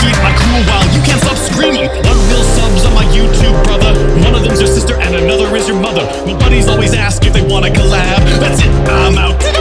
keep my cool while you can't stop screaming. 1 mil subs on my YouTube, brother. One of them's your sister and another is your mother. My buddies always ask if they wanna collab. That's it, I'm out.